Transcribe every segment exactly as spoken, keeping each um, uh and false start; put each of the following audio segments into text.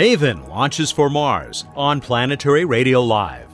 MAVEN launches for Mars on Planetary Radio Live.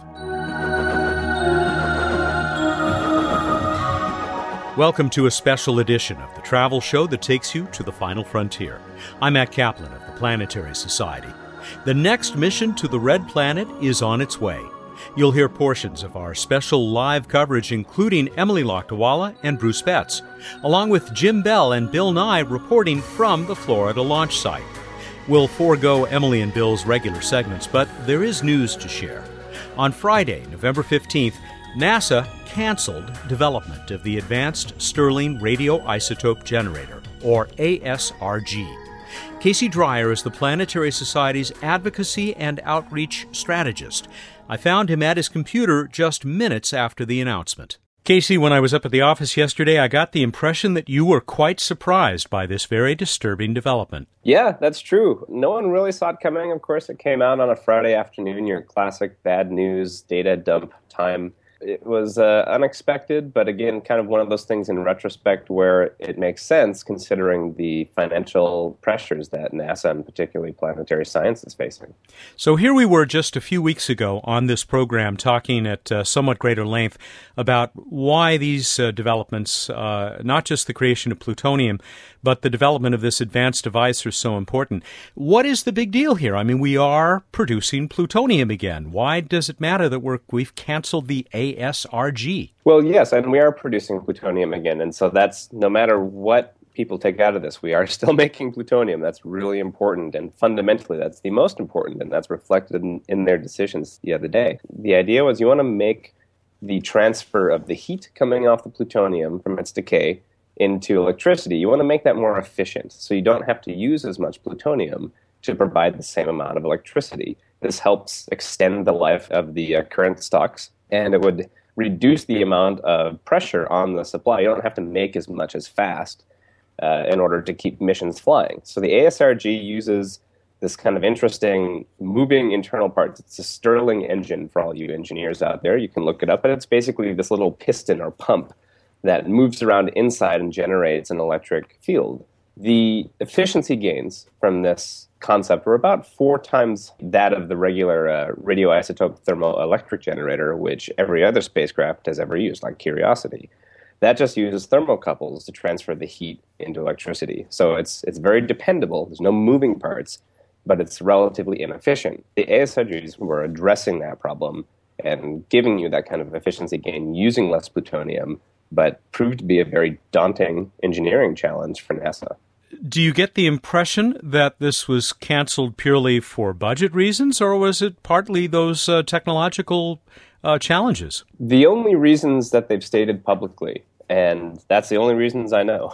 Welcome to a special edition of the travel show that takes you to the final frontier. I'm Matt Kaplan of the Planetary Society. The next mission to the Red Planet is on its way. You'll hear portions of our special live coverage, including Emily Lakdawalla and Bruce Betts, along with Jim Bell and Bill Nye reporting from the Florida launch site. We'll forego Emily and Bill's regular segments, but there is news to share. On Friday, November fifteenth, NASA canceled development of the Advanced Stirling Radioisotope Generator, or A S R G. Casey Dreyer is the Planetary Society's advocacy and outreach strategist. I found him at his computer just minutes after the announcement. Casey, when I was up at the office yesterday, I got the impression that you were quite surprised by this very disturbing development. Yeah, that's true. No one really saw it coming. Of course, it came out on a Friday afternoon, your classic bad news data dump time. It was uh, unexpected, but again, kind of one of those things in retrospect where it makes sense considering the financial pressures that NASA and particularly planetary science is facing. So here we were just a few weeks ago on this program talking at uh, somewhat greater length about why these uh, developments, uh, not just the creation of plutonium, but the development of this advanced device are so important. What is the big deal here? I mean, we are producing plutonium again. Why does it matter that we're, we've canceled the A S R G? Well, yes, and we are producing plutonium again, and so that's, no matter what people take out of this, we are still making plutonium. That's really important, and fundamentally that's the most important, and that's reflected in, in their decisions the other day. The idea was you want to make the transfer of the heat coming off the plutonium from its decay into electricity. You want to make that more efficient, so you don't have to use as much plutonium to provide the same amount of electricity. This helps extend the life of the uh, current stocks, and it would reduce the amount of pressure on the supply. You don't have to make as much as fast uh, in order to keep missions flying. So the A S R G uses this kind of interesting moving internal parts. It's a Stirling engine for all you engineers out there. You can look it up, but it's basically this little piston or pump that moves around inside and generates an electric field. The efficiency gains from this concept were about four times that of the regular uh, radioisotope thermoelectric generator, which every other spacecraft has ever used, like Curiosity. That just uses thermocouples to transfer the heat into electricity. So it's it's very dependable. There's no moving parts, but it's relatively inefficient. The A S R Gs were addressing that problem and giving you that kind of efficiency gain using less plutonium, but proved to be a very daunting engineering challenge for NASA. Do you get the impression that this was canceled purely for budget reasons, or was it partly those uh, technological uh, challenges? The only reasons that they've stated publicly, and that's the only reasons I know,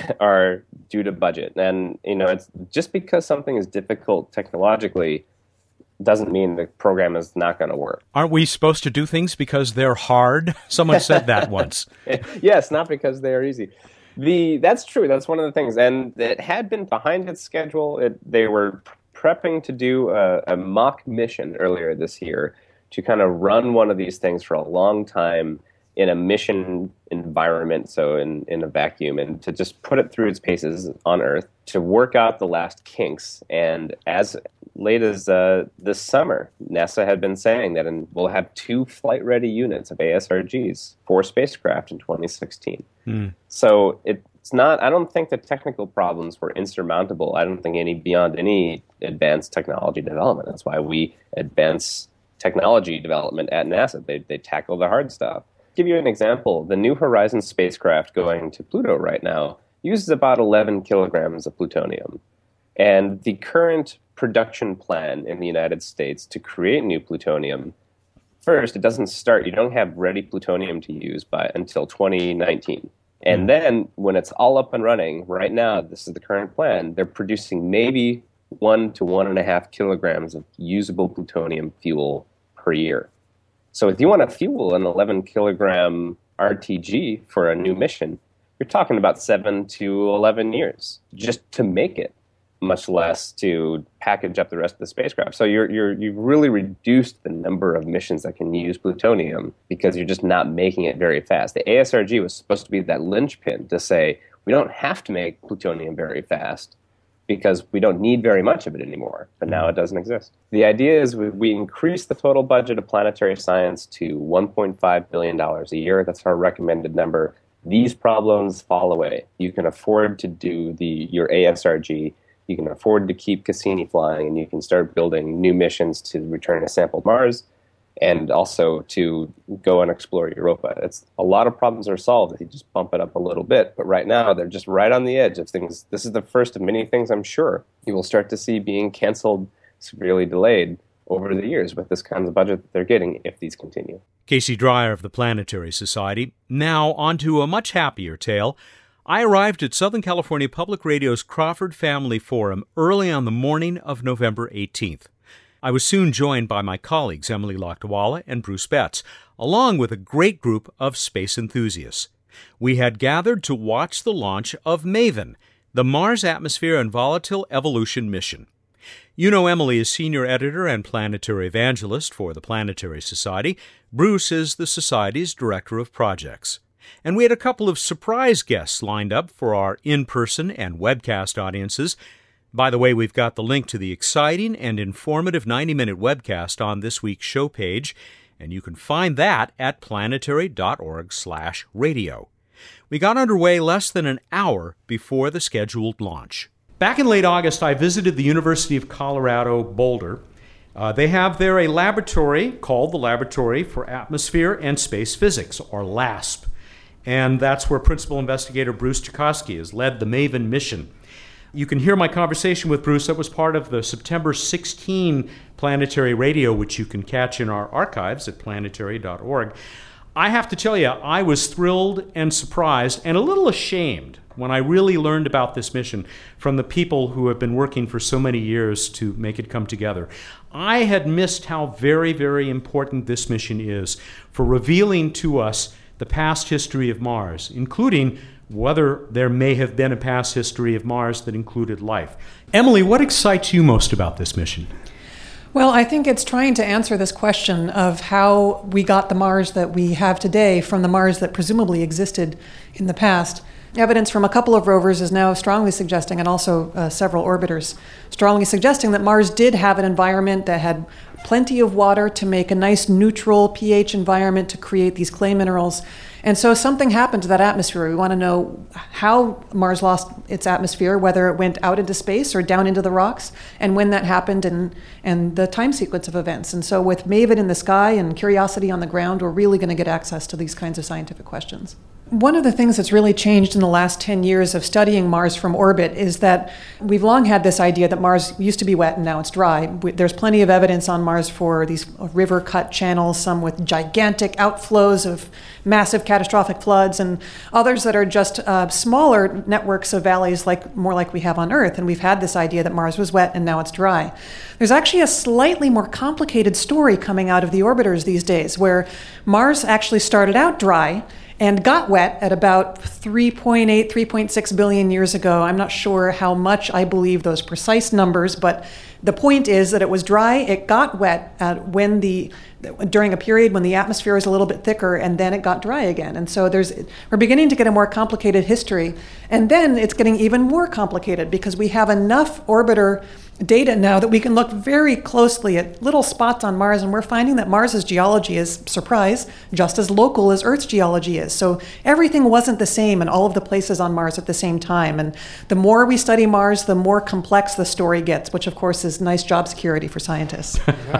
are due to budget. And, you know, it's just because something is difficult technologically doesn't mean the program is not going to work. Aren't we supposed to do things because they're hard? Someone said that once. Yes, not because they are easy. The That's true. That's one of the things. And it had been behind its schedule. It, they were prepping to do a, a mock mission earlier this year to kind of run one of these things for a long time in a mission environment, so in, in a vacuum, and to just put it through its paces on Earth to work out the last kinks. And as late as uh, this summer, NASA had been saying that in, we'll have two flight-ready units of A S R Gs for spacecraft in twenty sixteen. Mm. So it's not, I don't think the technical problems were insurmountable. I don't think any beyond any advanced technology development. That's why we advance technology development at NASA. They, they tackle the hard stuff. Give you an example. The New Horizons spacecraft going to Pluto right now uses about eleven kilograms of plutonium. And the current production plan in the United States to create new plutonium, first, it doesn't start, you don't have ready plutonium to use by until twenty nineteen. And then when it's all up and running, right now, this is the current plan, they're producing maybe one to one and a half kilograms of usable plutonium fuel per year. So if you want to fuel an eleven kilogram R T G for a new mission, you're talking about seven to eleven years just to make it, much less to package up the rest of the spacecraft. So you're, you're, you've really reduced the number of missions that can use plutonium because you're just not making it very fast. The A S R G was supposed to be that linchpin to say, we don't have to make plutonium very fast. because we don't need very much of it anymore, but now it doesn't exist. The idea is we, we increase the total budget of planetary science to one point five billion dollars a year. That's our recommended number. These problems fall away. You can afford to do the your A S R G. You can afford to keep Cassini flying, and you can start building new missions to return a sample Mars, and also to go and explore Europa. It's a lot of problems are solved if you just bump it up a little bit. But right now, they're just right on the edge of things. This is the first of many things I'm sure you will start to see being canceled, severely delayed over the years with this kind of budget that they're getting if these continue. Casey Dreyer of the Planetary Society. Now on to a much happier tale. I arrived at Southern California Public Radio's Crawford Family Forum early on the morning of November eighteenth. I was soon joined by my colleagues Emily Lakdawalla and Bruce Betts, along with a great group of space enthusiasts. We had gathered to watch the launch of MAVEN, the Mars Atmosphere and Volatile Evolution mission. You know Emily is senior editor and planetary evangelist for the Planetary Society. Bruce is the Society's director of projects. And we had a couple of surprise guests lined up for our in-person and webcast audiences. By the way, we've got the link to the exciting and informative ninety-minute webcast on this week's show page, and you can find that at planetary.org slash radio. We got underway less than an hour before the scheduled launch. Back in late August, I visited the University of Colorado Boulder. Uh, they have there a laboratory called the Laboratory for Atmosphere and Space Physics, or LASP. And that's where Principal Investigator Bruce Chakosky has led the MAVEN mission. You can hear my conversation with Bruce. That was part of the September sixteenth Planetary Radio, which you can catch in our archives at planetary dot org. I have to tell you, I was thrilled and surprised and a little ashamed when I really learned about this mission from the people who have been working for so many years to make it come together. I had missed how very, very important this mission is for revealing to us the past history of Mars, including whether there may have been a past history of Mars that included life. Emily, what excites you most about this mission? Well, I think it's trying to answer this question of how we got the Mars that we have today from the Mars that presumably existed in the past. Evidence from a couple of rovers is now strongly suggesting, and also uh, several orbiters, strongly suggesting that Mars did have an environment that had plenty of water to make a nice neutral pH environment to create these clay minerals. And so something happened to that atmosphere. We want to know how Mars lost its atmosphere, whether it went out into space or down into the rocks, and when that happened, and, and the time sequence of events. And so with MAVEN in the sky and Curiosity on the ground, we're really going to get access to these kinds of scientific questions. One of the things that's really changed in the last ten years of studying Mars from orbit is that we've long had this idea that Mars used to be wet and now it's dry. There's plenty of evidence on Mars for these river-cut channels, some with gigantic outflows of massive catastrophic floods, and others that are just uh, smaller networks of valleys, like more like we have on Earth. And we've had this idea that Mars was wet and now it's dry. There's actually a slightly more complicated story coming out of the orbiters these days, where Mars actually started out dry and got wet at about three point eight, three point six billion years ago. I'm not sure how much I believe those precise numbers, but the point is that it was dry, it got wet uh, when the during a period when the atmosphere was a little bit thicker, and then it got dry again. And so there's we're beginning to get a more complicated history. And then it's getting even more complicated because we have enough orbiter data now that we can look very closely at little spots on Mars, and we're finding that Mars's geology is, surprise, just as local as Earth's geology is. So everything wasn't the same in all of the places on Mars at the same time. And the more we study Mars, the more complex the story gets, which of course is nice job security for scientists.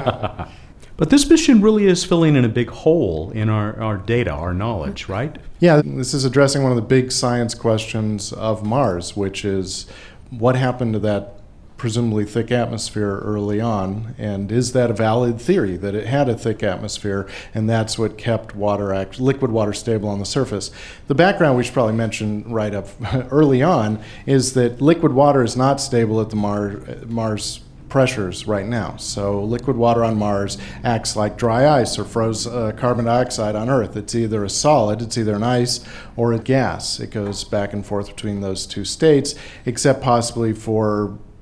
But this mission really is filling in a big hole in our, our data, our knowledge, right? Yeah, this is addressing one of the big science questions of Mars, which is what happened to that presumably thick atmosphere early on, and is that a valid theory that it had a thick atmosphere and that's what kept water, act, liquid water stable on the surface? The background we should probably mention right up early on is that liquid water is not stable at the Mar- Mars pressures right now. So liquid water on Mars acts like dry ice or froze uh, carbon dioxide on Earth. It's either a solid, it's either an ice or a gas. It goes back and forth between those two states, except possibly for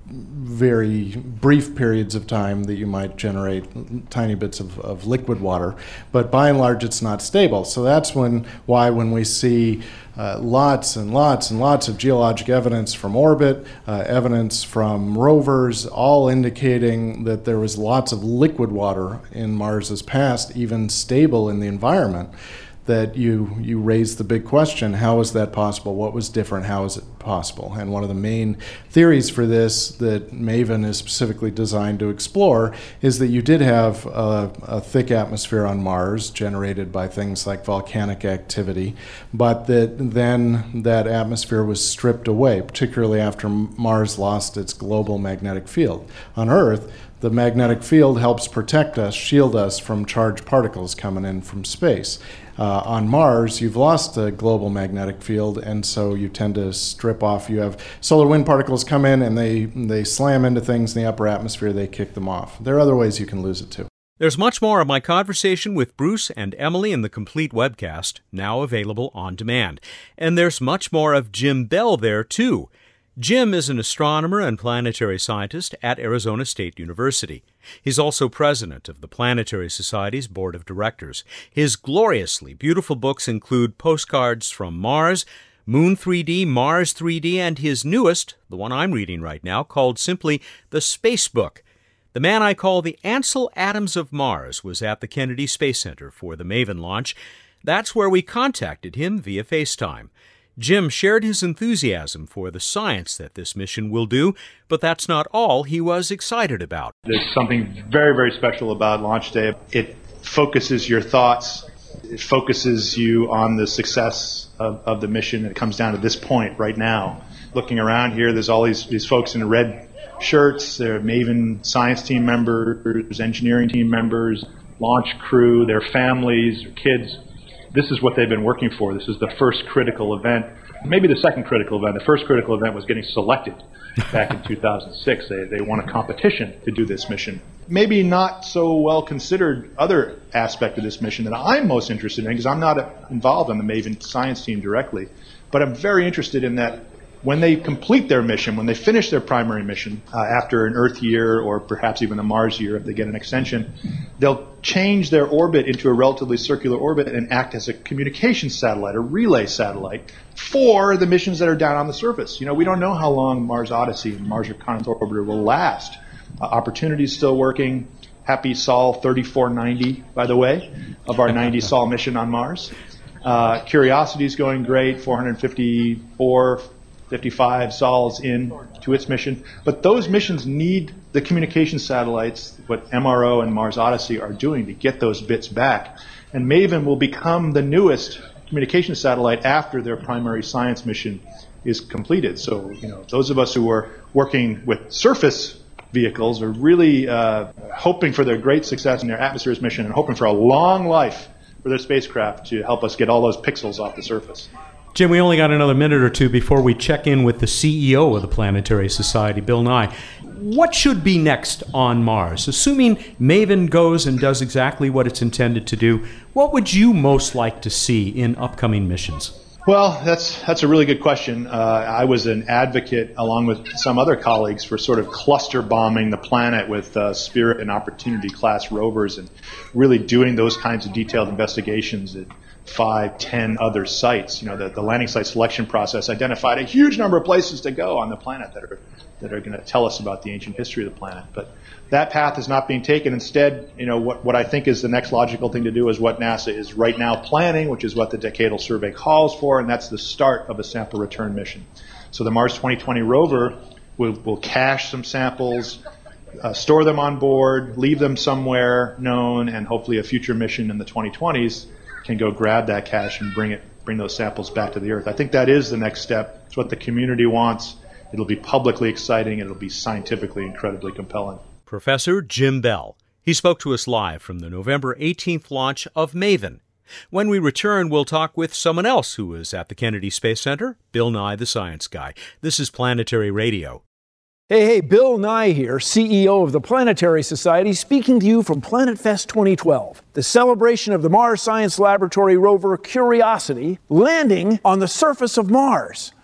very brief periods of time that you might generate tiny bits of, of liquid water, but by and large it's not stable. So that's when why when we see uh, lots and lots and lots of geologic evidence from orbit, uh, evidence from rovers, all indicating that there was lots of liquid water in Mars's past, even stable in the environment, that you you raise the big question: how is that possible? What was different? How is it possible? And one of the main theories for this that MAVEN is specifically designed to explore is that you did have a, a thick atmosphere on Mars generated by things like volcanic activity, but that then that atmosphere was stripped away, particularly after Mars lost its global magnetic field. On Earth, the magnetic field helps protect us, shield us from charged particles coming in from space. Uh, on Mars, you've lost the global magnetic field, and so you tend to strip off. You have solar wind particles come in, and they, they slam into things in the upper atmosphere. They kick them off. There are other ways you can lose it, too. There's much more of my conversation with Bruce and Emily in the complete webcast, now available on demand. And there's much more of Jim Bell there, too. Jim is an astronomer and planetary scientist at Arizona State University. He's also president of the Planetary Society's board of directors. His gloriously beautiful books include Postcards from Mars, Moon three D, Mars three D, and his newest, the one I'm reading right now, called simply The Space Book. The man I call the Ansel Adams of Mars was at the Kennedy Space Center for the MAVEN launch. That's where we contacted him via FaceTime. Jim shared his enthusiasm for the science that this mission will do, but that's not all he was excited about. There's something very, very special about launch day. It focuses your thoughts. It focuses you on the success of, of the mission. It comes down to this point right now. Looking around here, there's all these, these folks in red shirts. They're MAVEN science team members, engineering team members, launch crew, their families, their kids. This is what they've been working for. This is the first critical event, maybe the second critical event. The first critical event was getting selected back in two thousand six. They, they won a competition to do this mission. Maybe not so well considered other aspect of this mission that I'm most interested in, because I'm not involved on the MAVEN science team directly, but I'm very interested in that when they complete their mission, when they finish their primary mission, uh, after an Earth year or perhaps even a Mars year if they get an extension, they'll change their orbit into a relatively circular orbit and act as a communication satellite, a relay satellite, for the missions that are down on the surface. You know, we don't know how long Mars Odyssey and Mars Reconnaissance Orbiter will last. Uh, Opportunity is still working. Happy Sol thirty-four ninety, by the way, of our ninety Sol mission on Mars. Uh, Curiosity is going great, four hundred fifty-four, fifty-five sols in to its mission. But those missions need the communication satellites, what M R O and Mars Odyssey are doing to get those bits back. And MAVEN will become the newest communication satellite after their primary science mission is completed. So, you know, those of us who are working with surface vehicles are really uh, hoping for their great success in their Atmospheres mission and hoping for a long life for their spacecraft to help us get all those pixels off the surface. Jim, we only got another minute or two before we check in with the C E O of the Planetary Society, Bill Nye. What should be next on Mars? Assuming MAVEN goes and does exactly what it's intended to do, what would you most like to see in upcoming missions? Well, that's that's a really good question. Uh, I was an advocate, along with some other colleagues, for sort of cluster bombing the planet with uh, Spirit and Opportunity class rovers and really doing those kinds of detailed investigations at five, ten other sites. You know, the, the landing site selection process identified a huge number of places to go on the planet that are that are going to tell us about the ancient history of the planet. But that path is not being taken. Instead, you know, what, what I think is the next logical thing to do is what NASA is right now planning, which is what the Decadal Survey calls for, and that's the start of a sample return mission. So the Mars twenty twenty rover will, will cache some samples, uh, store them on board, leave them somewhere known, and hopefully a future mission in the twenty twenties can go grab that cache and bring it, bring those samples back to the Earth. I think that is the next step. It's what the community wants. It'll be publicly exciting. It'll be scientifically incredibly compelling. Professor Jim Bell. He spoke to us live from the November eighteenth launch of MAVEN. When we return, we'll talk with someone else who was at the Kennedy Space Center, Bill Nye, the science guy. This is Planetary Radio. Hey, hey, Bill Nye here, C E O of the Planetary Society, speaking to you from Planet Fest twenty twelve, the celebration of the Mars Science Laboratory rover Curiosity landing on the surface of Mars.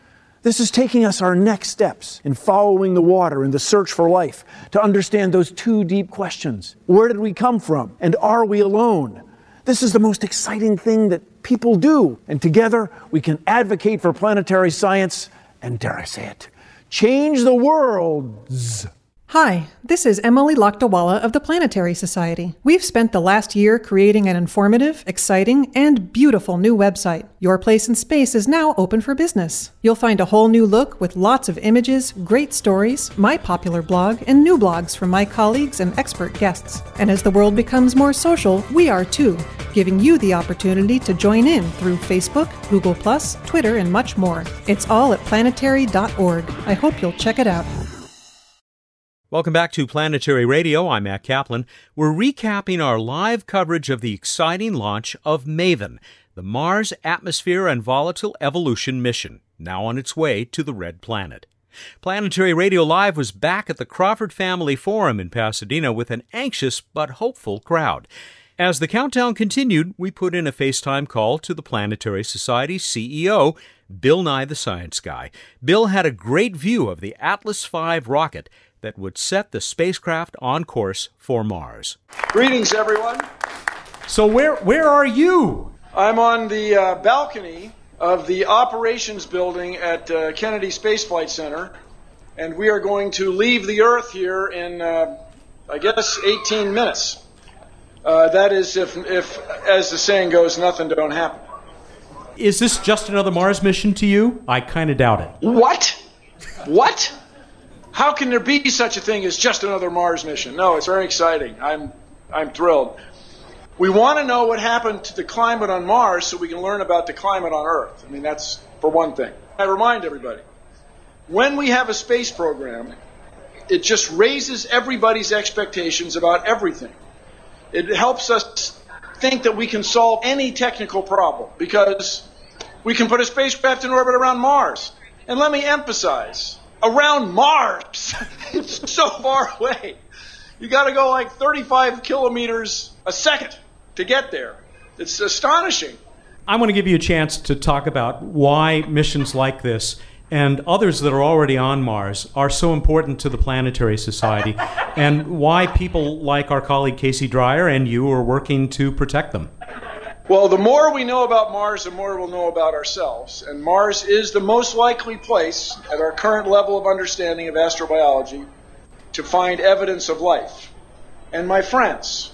This is taking us our next steps in following the water in the search for life to understand those two deep questions. Where did we come from? And are we alone? This is the most exciting thing that people do. And together we can advocate for planetary science and, dare I say it, change the world's. Hi, this is Emily Lakdawala of the Planetary Society. We've spent the last year creating an informative, exciting, and beautiful new website. Your Place in Space is now open for business. You'll find a whole new look with lots of images, great stories, my popular blog, and new blogs from my colleagues and expert guests. And as the world becomes more social, we are too, giving you the opportunity to join in through Facebook, Google plus, Twitter, and much more. It's all at planetary dot org. I hope you'll check it out. Welcome back to Planetary Radio. I'm Matt Kaplan. We're recapping our live coverage of the exciting launch of MAVEN, the Mars Atmosphere and Volatile Evolution mission, now on its way to the Red Planet. Planetary Radio Live was back at the Crawford Family Forum in Pasadena with an anxious but hopeful crowd. As the countdown continued, we put in a FaceTime call to the Planetary Society C E O, Bill Nye the Science Guy. Bill had a great view of the Atlas five rocket that would set the spacecraft on course for Mars. Greetings, everyone. So where where are you? I'm on the uh, balcony of the operations building at uh, Kennedy Space Flight Center, and we are going to leave the Earth here in, uh, I guess, eighteen minutes. Uh, that is, if, if, as the saying goes, nothing don't happen. Is this just another Mars mission to you? I kind of doubt it. What? What? How can there be such a thing as just another Mars mission? No, it's very exciting. I'm, I'm thrilled. We want to know what happened to the climate on Mars so we can learn about the climate on Earth. I mean, that's for one thing. I remind everybody, when we have a space program, it just raises everybody's expectations about everything. It helps us think that we can solve any technical problem because we can put a spacecraft in orbit around Mars. And let me emphasize, around Mars. It's so far away. You got to go like thirty-five kilometers a second to get there. It's astonishing. I want to give you a chance to talk about why missions like this and others that are already on Mars are so important to the Planetary Society and why people like our colleague Casey Dreyer and you are working to protect them. Well, the more we know about Mars, the more we'll know about ourselves. And Mars is the most likely place at our current level of understanding of astrobiology to find evidence of life. And my friends,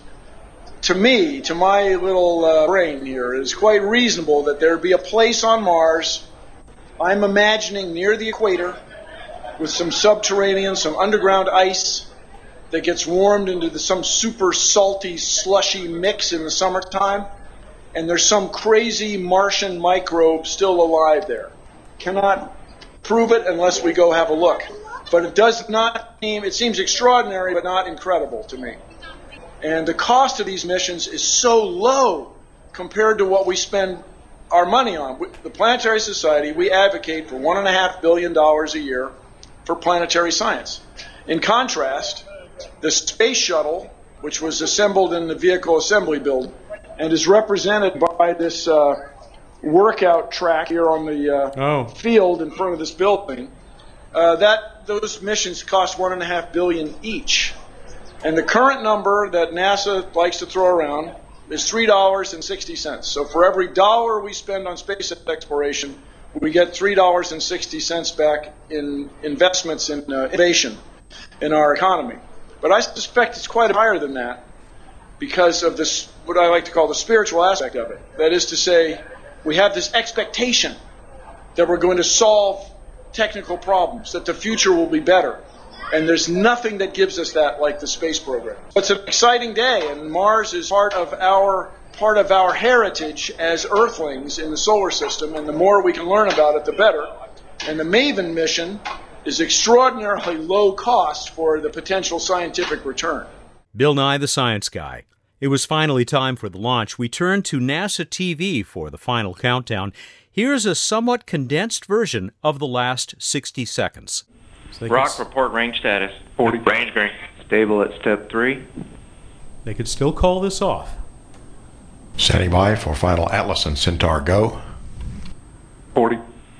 to me, to my little uh, brain here, it is quite reasonable that there be a place on Mars, I'm imagining near the equator, with some subterranean, some underground ice that gets warmed into the, some super salty, slushy mix in the summertime. And there's some crazy Martian microbe still alive there. Cannot prove it unless we go have a look. But it does not seem, it seems extraordinary, but not incredible to me. And the cost of these missions is so low compared to what we spend our money on. The Planetary Society, we advocate for one and a half billion dollars a year for planetary science. In contrast, the space shuttle, which was assembled in the vehicle assembly building, and is represented by this uh, workout track here on the uh, oh. field in front of this building. Uh, that those missions cost one and a half billion each, and the current number that NASA likes to throw around is three dollars and sixty cents. So for every dollar we spend on space exploration, we get three dollars and sixty cents back in investments in uh, innovation in our economy. But I suspect it's quite higher than that, because of this, what I like to call the spiritual aspect of it. That is to say, we have this expectation that we're going to solve technical problems, that the future will be better. And there's nothing that gives us that like the space program. It's an exciting day, and Mars is part of our part of our heritage as Earthlings in the solar system, and the more we can learn about it, the better. And the MAVEN mission is extraordinarily low cost for the potential scientific return. Bill Nye the Science Guy. It was finally time for the launch. We turned to NASA T V for the final countdown. Here's a somewhat condensed version of the last sixty seconds. So Rock, could, report range status. forty. Range green. Stable at step three. They could still call this off. Standing by for final Atlas and Centaur go. forty.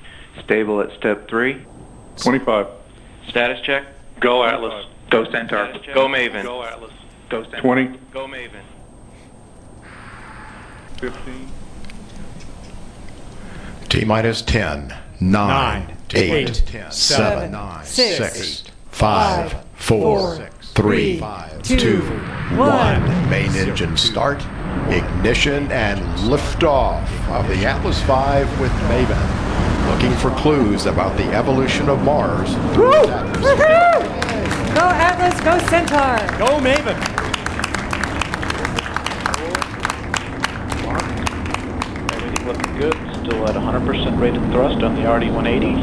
Stable at step three. twenty-five. Status check. Go Atlas. Go Centaur. Go Maven. Go Atlas. Go Centaur. twenty. Go Maven. fifteen. T-minus ten, nine, Nine, eight, eight, seven, seven, nine, six, six, five, five, four, four, three, two, two, one. one. Main engine start, ignition, and liftoff of the Atlas five with Maven. Looking for clues about the evolution of Mars through its atmosphere. Go Atlas, go Centaur. Go Maven. Everything looking good. Still at one hundred percent rated thrust on the R D one eighty.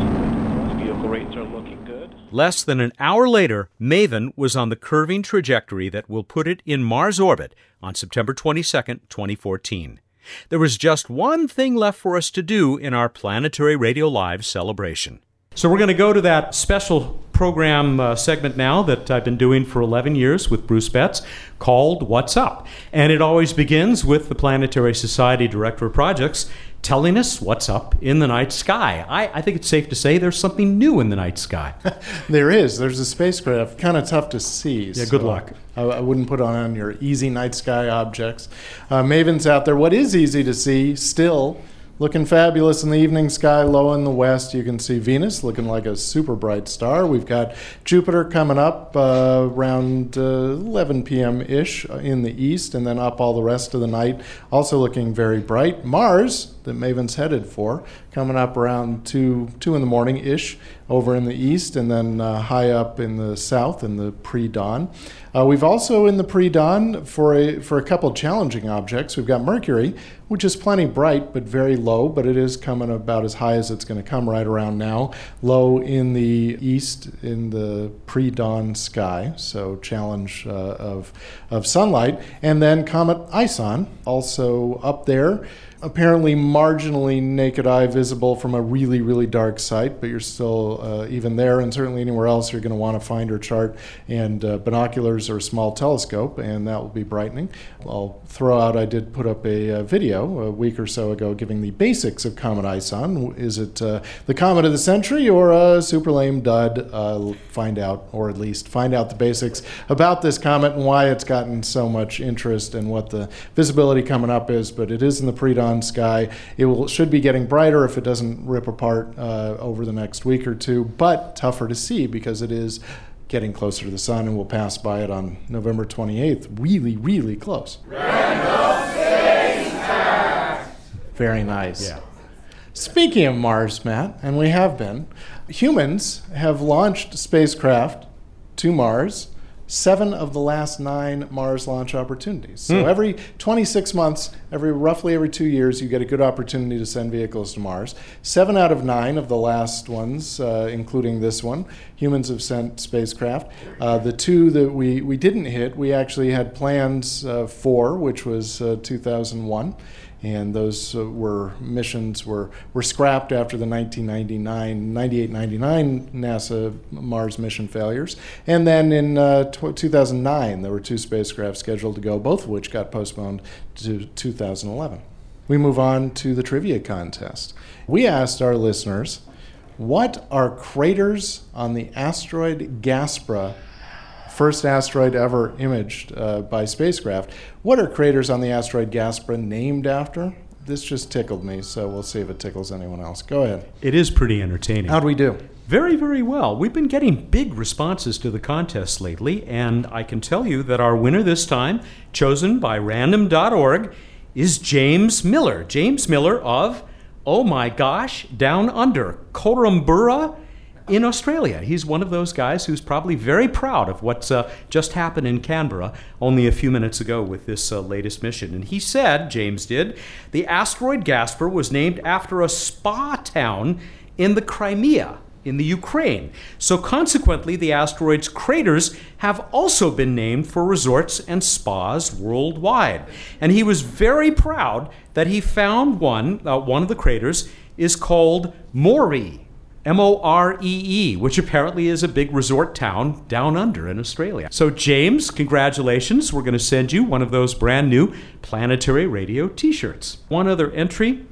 Vehicle rates are looking good. Less than an hour later, Maven was on the curving trajectory that will put it in Mars orbit on September twenty-second, twenty fourteen. There was just one thing left for us to do in our Planetary Radio Live celebration. So we're going to go to that special program uh, segment now that I've been doing for eleven years with Bruce Betts called What's Up? And it always begins with the Planetary Society Director of Projects telling us what's up in the night sky. I, I think it's safe to say there's something new in the night sky. There is. There's a spacecraft, kind of tough to see. Yeah, good so luck. I, I wouldn't put on your easy night sky objects. Uh, Maven's out there. What is easy to see still, looking fabulous in the evening sky, low in the west, you can see Venus looking like a super bright star. We've got Jupiter coming up uh, around uh, eleven p.m.-ish in the east, and then up all the rest of the night, also looking very bright. Mars, that Maven's headed for, coming up around two, two in the morning-ish over in the east, and then uh, high up in the south in the pre-dawn. Uh, we've also in the pre-dawn, for a, for a couple challenging objects, we've got Mercury, which is plenty bright but very low, but it is coming about as high as it's going to come right around now. Low in the east in the pre-dawn sky, so challenge uh, of, of sunlight. And then Comet Ison, also up there. Apparently marginally naked eye visible from a really, really dark site, but you're still, uh, even there and certainly anywhere else, you're going to want to find or chart and uh, binoculars or a small telescope, and that will be brightening. I'll throw out, I did put up a, a video a week or so ago giving the basics of Comet Ison. Is it uh, the comet of the century or a super lame dud? Uh, find out, or at least find out the basics about this comet and why it's gotten so much interest and what the visibility coming up is, but it is in the pre-dawn sky. It will should be getting brighter if it doesn't rip apart uh, over the next week or two, but tougher to see because it is getting closer to the sun, and we'll pass by it on November twenty-eighth. Really, really close. Very nice. Yeah. Speaking of Mars, Matt, and we have been, humans have launched spacecraft to Mars. Seven of the last nine Mars launch opportunities. So Hmm. every twenty-six months, every roughly every two years, you get a good opportunity to send vehicles to Mars. Seven out of nine of the last ones, uh, including this one, humans have sent spacecraft. Uh, the two that we, we didn't hit, we actually had plans uh, for, which was uh, two thousand one. And those uh, were missions were, were scrapped after the nineteen ninety-nine, ninety-eight ninety-nine NASA Mars mission failures. And then in uh, t- two thousand nine, there were two spacecraft scheduled to go, both of which got postponed to two thousand eleven. We move on to the trivia contest. We asked our listeners, what are craters on the asteroid Gaspra, first asteroid ever imaged uh, by spacecraft? What are craters on the asteroid Gaspra named after? This just tickled me, so we'll see if it tickles anyone else. Go ahead. It is pretty entertaining. How'd we do? Very, very well. We've been getting big responses to the contest lately, and I can tell you that our winner this time, chosen by random dot org, is James Miller. James Miller of, oh my gosh, Down Under, Korumburra in Australia. He's one of those guys who's probably very proud of what's uh, just happened in Canberra only a few minutes ago with this uh, latest mission. And he said, James did, the asteroid Gaspra was named after a spa town in the Crimea, in the Ukraine. So consequently, the asteroid's craters have also been named for resorts and spas worldwide. And he was very proud that he found one, uh, one of the craters is called Moree, M O R E E, which apparently is a big resort town down under in Australia. So James, congratulations. We're going to send you one of those brand new Planetary Radio t-shirts. One other entry.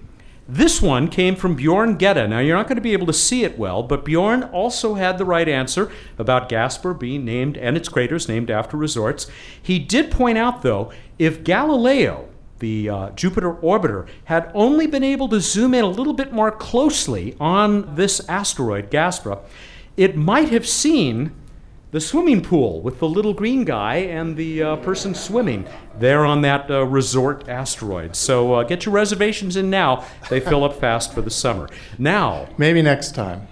This one came from Bjorn Gedda. Now, you're not going to be able to see it well, but Bjorn also had the right answer about Gaspar being named and its craters named after resorts. He did point out, though, if Galileo, the uh, Jupiter orbiter, had only been able to zoom in a little bit more closely on this asteroid, Gaspar, it might have seen the swimming pool with the little green guy and the uh, person swimming there on that uh, resort asteroid. So uh, get your reservations in now. They fill up fast for the summer. Now, maybe next time.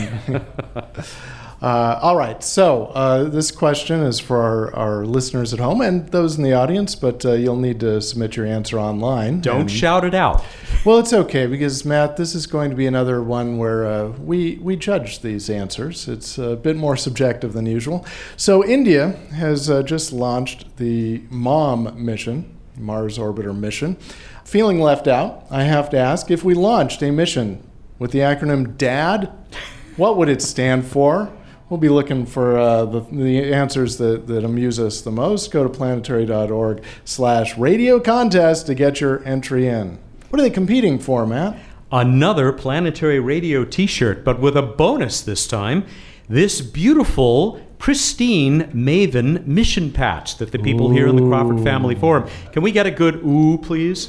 Uh, all right, so uh, this question is for our, our listeners at home and those in the audience, but uh, you'll need to submit your answer online. Don't and, shout it out. Well, it's okay, because, Matt, this is going to be another one where uh, we, we judge these answers. It's a bit more subjective than usual. So India has uh, just launched the MOM mission, Mars Orbiter mission. Feeling left out, I have to ask, if we launched a mission with the acronym DAD, what would it stand for? We'll be looking for uh, the, the answers that, that amuse us the most. Go to planetary.org slash radio contest to get your entry in. What are they competing for, Matt? Another Planetary Radio t-shirt, but with a bonus this time. This beautiful, pristine Maven mission patch that the people ooh. Here in the Crawford Family Forum. Can we get a good ooh, please?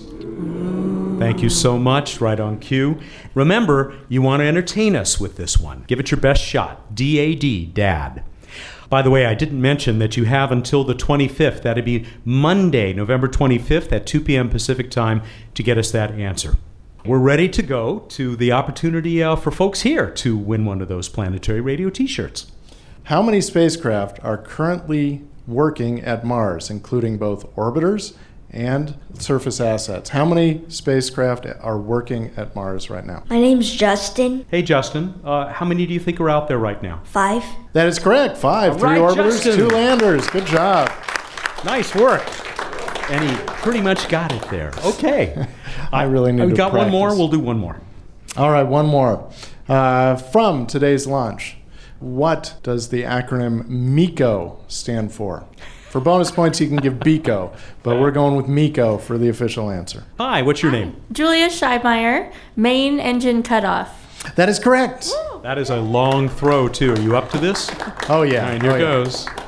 Ooh. Thank you so much. Right on cue. Remember, you want to entertain us with this one. Give it your best shot. D A D, DAD. By the way, I didn't mention that you have until the twenty-fifth. That'd be Monday, November twenty-fifth at two p.m. Pacific time to get us that answer. We're ready to go to the opportunity uh, for folks here to win one of those Planetary Radio t-shirts. How many spacecraft are currently working at Mars, including both orbiters and surface assets? How many spacecraft are working at Mars right now? My name's Justin. Hey, Justin. Uh, how many do you think are out there right now? Five. That is correct. Five. All Three right, orbiters, Justin. two landers. Good job. Nice work. And he pretty much got it there. Okay. I really need we to got practice. one more. We'll do one more. All right, one more. Uh, from today's launch, what does the acronym MECO stand for? For bonus points, you can give BECO, but we're going with MECO for the official answer. Hi, what's your name? Julia Scheibmeyer, main engine cutoff. That is correct. Woo. That is a long throw, too. Are you up to this? Oh, yeah. All right, here oh, goes. Yeah.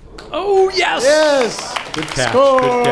Oh, yes! Yes! Good catch. Score! Good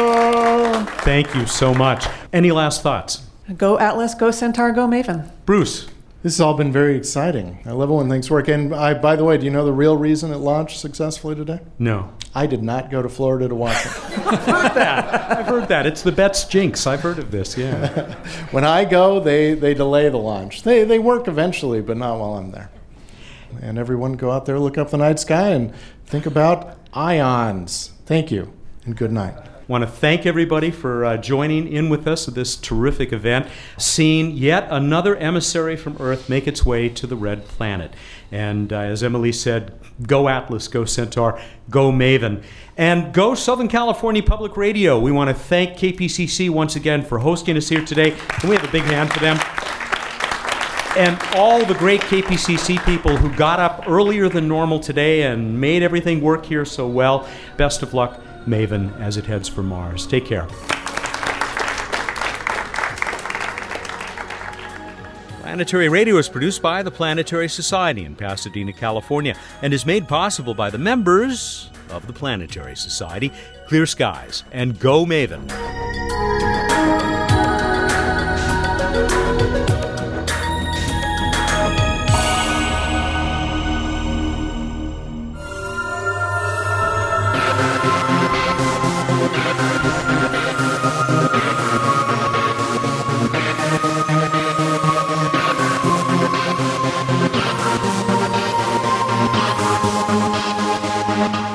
catch. Thank you so much. Any last thoughts? Go Atlas, go Centaur, go Maven. Bruce. This has all been very exciting. I love it when things work. And I, by the way, do you know the real reason it launched successfully today? No. I did not go to Florida to watch it. I've heard that. I've heard that. It's the Bet's jinx. I've heard of this, yeah. When I go, they, they delay the launch. They, they work eventually, but not while I'm there. And everyone go out there, look up the night sky, and think about ions. Thank you, and good night. I want to thank everybody for uh, joining in with us at this terrific event, seeing yet another emissary from Earth make its way to the Red Planet. And uh, as Emily said, go Atlas, go Centaur, go Maven, and go Southern California Public Radio. We want to thank K P C C once again for hosting us here today. Can we have a big hand for them? And all the great K P C C people who got up earlier than normal today and made everything work here so well. Best of luck, Maven, as it heads for Mars. Take care. Planetary Radio is produced by the Planetary Society in Pasadena, California, and is made possible by the members of the Planetary Society. Clear skies, and go Maven. Thank you.